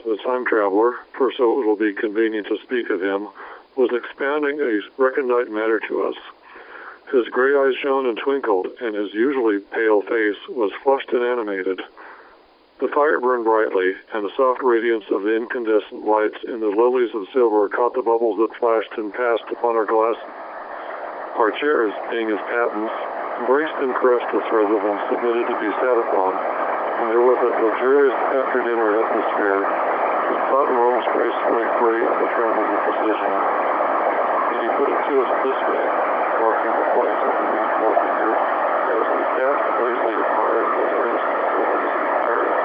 the time traveler, for so it will be convenient to speak of him, was expanding a recondite matter to us. His gray eyes shone and twinkled, and his usually pale face was flushed and animated. The fire burned brightly, and the soft radiance of the incandescent lights in the lilies of silver caught the bubbles that flashed and passed upon our glass. Our chairs, being his patents, embraced and caressed us rather than submitted to be sat upon, and there was a luxurious after-dinner atmosphere that thought rose gracefully free of the trammels of precision. And he put it to us this way, marking the place of the meaningful figure, as we cast lazily apart the instance of his entire